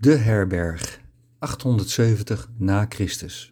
De herberg, 870 na Christus.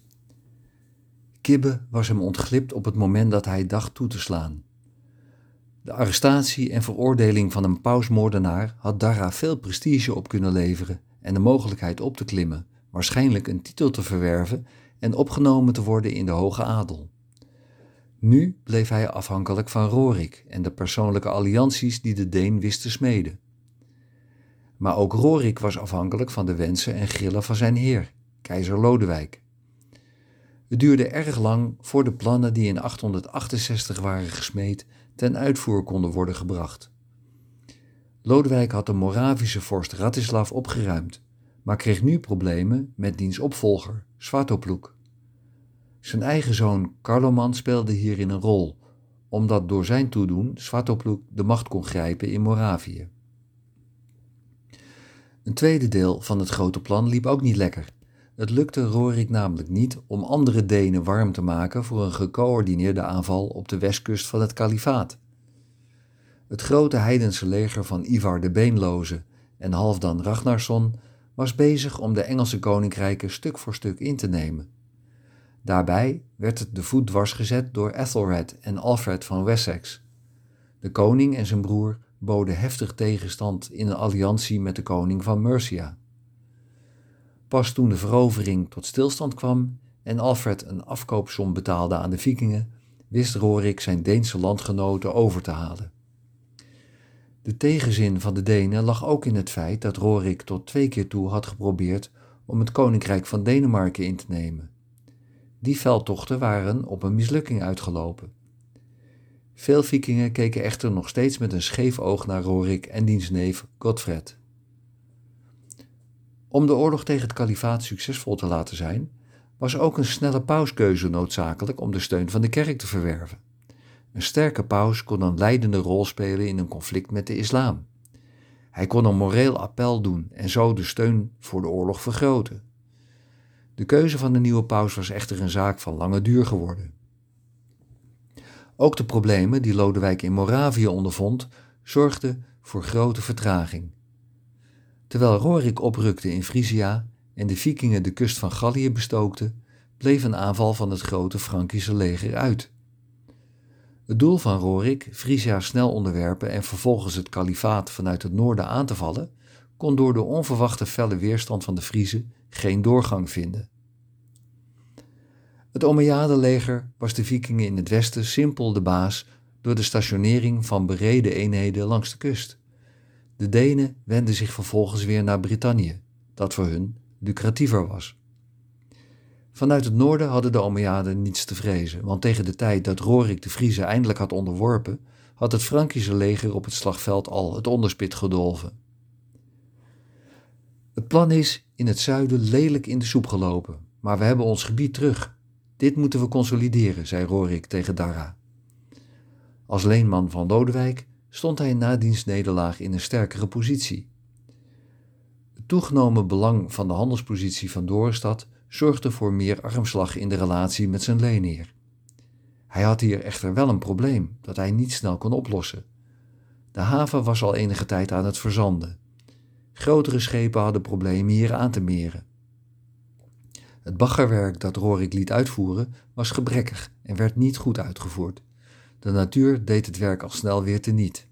Kibbe was hem ontglipt op het moment dat hij dacht toe te slaan. De arrestatie en veroordeling van een pausmoordenaar had Darra veel prestige op kunnen leveren en de mogelijkheid op te klimmen, waarschijnlijk een titel te verwerven en opgenomen te worden in de hoge adel. Nu bleef hij afhankelijk van Rorik en de persoonlijke allianties die de Deen wist te smeden. Maar ook Rorik was afhankelijk van de wensen en grillen van zijn heer, keizer Lodewijk. Het duurde erg lang voor de plannen die in 868 waren gesmeed ten uitvoer konden worden gebracht. Lodewijk had de Moravische vorst Ratislav opgeruimd, maar kreeg nu problemen met diens opvolger, Svatopluk. Zijn eigen zoon Carloman speelde hierin een rol, omdat door zijn toedoen Svatopluk de macht kon grijpen in Moravië. Een tweede deel van het grote plan liep ook niet lekker. Het lukte Rorik namelijk niet om andere Denen warm te maken voor een gecoördineerde aanval op de westkust van het kalifaat. Het grote heidense leger van Ivar de Beenloze en Halfdan Ragnarsson was bezig om de Engelse koninkrijken stuk voor stuk in te nemen. Daarbij werd het de voet dwars gezet door Ethelred en Alfred van Wessex. De koning en zijn broer boden heftig tegenstand in een alliantie met de koning van Mercia. Pas toen de verovering tot stilstand kwam en Alfred een afkoopsom betaalde aan de Vikingen, wist Rorik zijn Deense landgenoten over te halen. De tegenzin van de Denen lag ook in het feit dat Rorik tot 2 keer toe had geprobeerd om het koninkrijk van Denemarken in te nemen. Die veldtochten waren op een mislukking uitgelopen. Veel Vikingen keken echter nog steeds met een scheef oog naar Rorik en diens neef Godfred. Om de oorlog tegen het kalifaat succesvol te laten zijn, was ook een snelle pauskeuze noodzakelijk om de steun van de kerk te verwerven. Een sterke paus kon een leidende rol spelen in een conflict met de islam. Hij kon een moreel appel doen en zo de steun voor de oorlog vergroten. De keuze van de nieuwe paus was echter een zaak van lange duur geworden. Ook de problemen die Lodewijk in Moravië ondervond, zorgden voor grote vertraging. Terwijl Rorik oprukte in Frisia en de Vikingen de kust van Gallië bestookten, bleef een aanval van het grote Frankische leger uit. Het doel van Rorik, Frisia snel onderwerpen en vervolgens het kalifaat vanuit het noorden aan te vallen, kon door de onverwachte felle weerstand van de Friezen geen doorgang vinden. Het Omejjadenleger was de Vikingen in het westen simpel de baas door de stationering van bereden eenheden langs de kust. De Denen wendden zich vervolgens weer naar Brittannië, dat voor hun lucratiever was. Vanuit het noorden hadden de Omejjaden niets te vrezen, want tegen de tijd dat Rorik de Friezen eindelijk had onderworpen, had het Frankische leger op het slagveld al het onderspit gedolven. Het plan is in het zuiden lelijk in de soep gelopen, maar we hebben ons gebied terug. Dit moeten we consolideren, zei Rorik tegen Darra. Als leenman van Lodewijk stond hij na diens nederlaag in een sterkere positie. Het toegenomen belang van de handelspositie van Dorestad zorgde voor meer armslag in de relatie met zijn leenheer. Hij had hier echter wel een probleem dat hij niet snel kon oplossen. De haven was al enige tijd aan het verzanden. Grotere schepen hadden problemen hier aan te meren. Het baggerwerk dat Rorik liet uitvoeren was gebrekkig en werd niet goed uitgevoerd. De natuur deed het werk al snel weer teniet.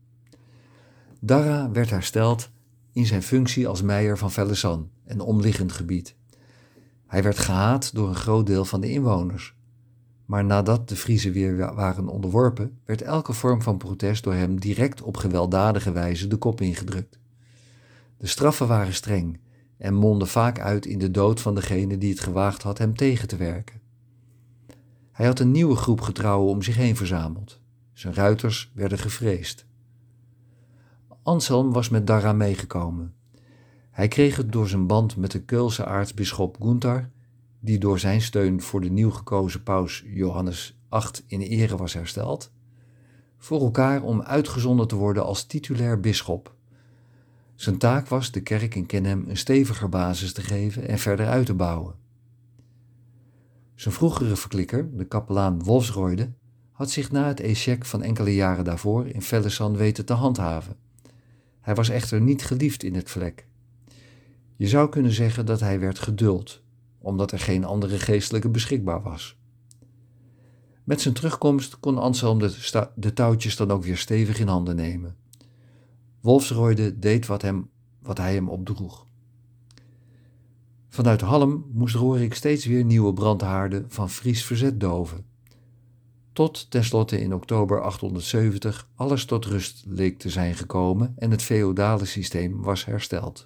Darra werd hersteld in zijn functie als meier van Velessan en omliggend gebied. Hij werd gehaat door een groot deel van de inwoners. Maar nadat de Friezen weer waren onderworpen, werd elke vorm van protest door hem direct op gewelddadige wijze de kop ingedrukt. De straffen waren streng en mondden vaak uit in de dood van degene die het gewaagd had hem tegen te werken. Hij had een nieuwe groep getrouwen om zich heen verzameld. Zijn ruiters werden gevreesd. Anselm was met Darra meegekomen. Hij kreeg het door zijn band met de Keulse aartsbisschop Gunther, die door zijn steun voor de nieuw gekozen paus Johannes VIII in ere was hersteld, voor elkaar om uitgezonden te worden als titulair bisschop. Zijn taak was de kerk in Kenhem een steviger basis te geven en verder uit te bouwen. Zijn vroegere verklikker, de kapelaan Wolfsroyde, had zich na het échec van enkele jaren daarvoor in Velessan weten te handhaven. Hij was echter niet geliefd in het vlek. Je zou kunnen zeggen dat hij werd geduld, omdat er geen andere geestelijke beschikbaar was. Met zijn terugkomst kon Anselm de touwtjes dan ook weer stevig in handen nemen. Wolfsrode deed wat hij hem opdroeg. Vanuit Halm moest Rorik steeds weer nieuwe brandhaarden van Fries verzet doven. Tot tenslotte in oktober 870 alles tot rust leek te zijn gekomen en het feodale systeem was hersteld.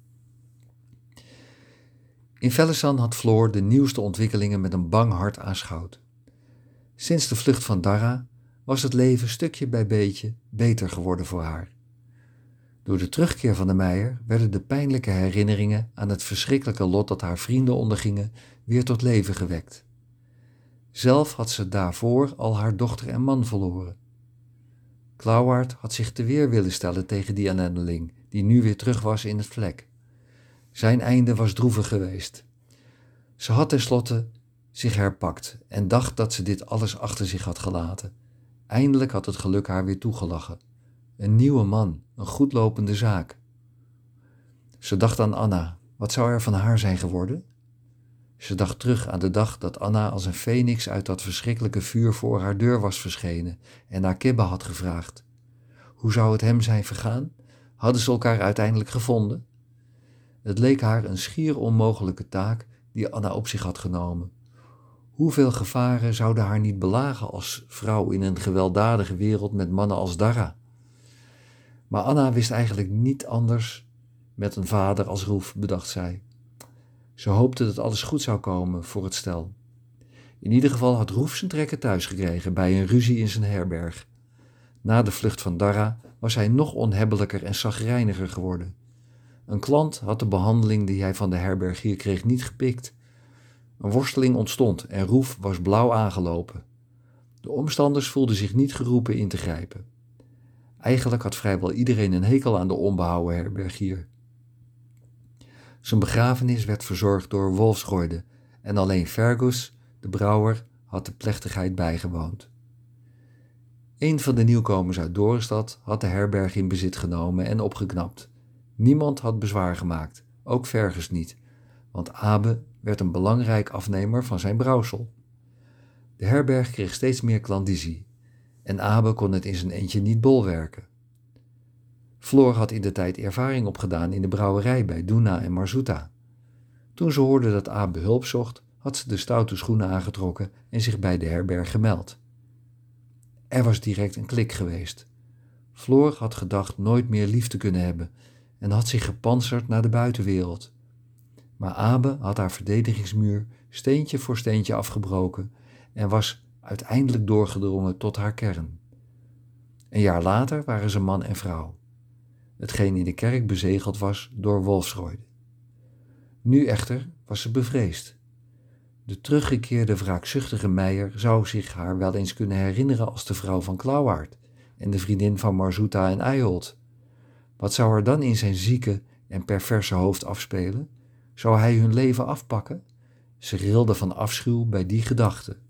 In Velestan had Floor de nieuwste ontwikkelingen met een bang hart aanschouwd. Sinds de vlucht van Darra was het leven stukje bij beetje beter geworden voor haar. Door de terugkeer van de Meier werden de pijnlijke herinneringen aan het verschrikkelijke lot dat haar vrienden ondergingen weer tot leven gewekt. Zelf had ze daarvoor al haar dochter en man verloren. Klauwaard had zich te weer willen stellen tegen die ellendeling, die nu weer terug was in het vlek. Zijn einde was droevig geweest. Ze had tenslotte zich herpakt en dacht dat ze dit alles achter zich had gelaten. Eindelijk had het geluk haar weer toegelachen. Een nieuwe man, een goedlopende zaak. Ze dacht aan Anna. Wat zou er van haar zijn geworden? Ze dacht terug aan de dag dat Anna als een feniks uit dat verschrikkelijke vuur voor haar deur was verschenen en naar Kibbe had gevraagd. Hoe zou het hem zijn vergaan? Hadden ze elkaar uiteindelijk gevonden? Het leek haar een schier onmogelijke taak die Anna op zich had genomen. Hoeveel gevaren zouden haar niet belagen als vrouw in een gewelddadige wereld met mannen als Darra? Maar Anna wist eigenlijk niet anders met een vader als Roef, bedacht zij. Ze hoopte dat alles goed zou komen voor het stel. In ieder geval had Roef zijn trekken thuis gekregen bij een ruzie in zijn herberg. Na de vlucht van Darra was hij nog onhebbelijker en chagrijniger geworden. Een klant had de behandeling die hij van de herbergier kreeg niet gepikt. Een worsteling ontstond en Roef was blauw aangelopen. De omstanders voelden zich niet geroepen in te grijpen. Eigenlijk had vrijwel iedereen een hekel aan de onbehouden herbergier. Zijn begrafenis werd verzorgd door Wolfsrode en alleen Fergus, de brouwer, had de plechtigheid bijgewoond. Een van de nieuwkomers uit Dorestad had de herberg in bezit genomen en opgeknapt. Niemand had bezwaar gemaakt, ook Fergus niet, want Abe werd een belangrijk afnemer van zijn brouwsel. De herberg kreeg steeds meer klandizie en Abe kon het in zijn eentje niet bolwerken. Floor had indertijd ervaring opgedaan in de brouwerij bij Doena en Marzuta. Toen ze hoorde dat Abe hulp zocht, had ze de stoute schoenen aangetrokken en zich bij de herberg gemeld. Er was direct een klik geweest. Floor had gedacht nooit meer lief te kunnen hebben en had zich gepantserd naar de buitenwereld. Maar Abe had haar verdedigingsmuur steentje voor steentje afgebroken en was uiteindelijk doorgedrongen tot haar kern. Een jaar later waren ze man en vrouw, hetgeen in de kerk bezegeld was door Wolfsrode. Nu echter was ze bevreesd. De teruggekeerde wraakzuchtige Meier zou zich haar wel eens kunnen herinneren als de vrouw van Klauwaard en de vriendin van Marzuta en Eyholt. Wat zou er dan in zijn zieke en perverse hoofd afspelen? Zou hij hun leven afpakken? Ze rilde van afschuw bij die gedachte.